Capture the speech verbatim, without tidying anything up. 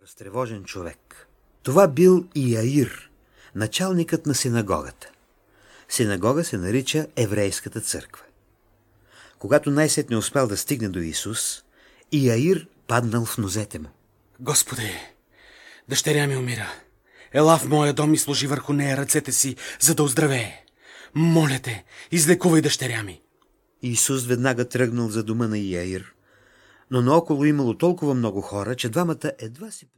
разтревожен човек. Това бил Иаир, началникът на синагогата. Синагога се нарича Еврейската църква. Когато най-сетне успял да стигне до Исус, Иаир паднал в нозете му. Господи, дъщеря ми умира. Ела в моя дом и сложи върху нея ръцете си, за да оздравее. Моля те, излекувай дъщеря ми. Исус веднага тръгнал за дома на Иаир, но наоколо имало толкова много хора, че двамата едва си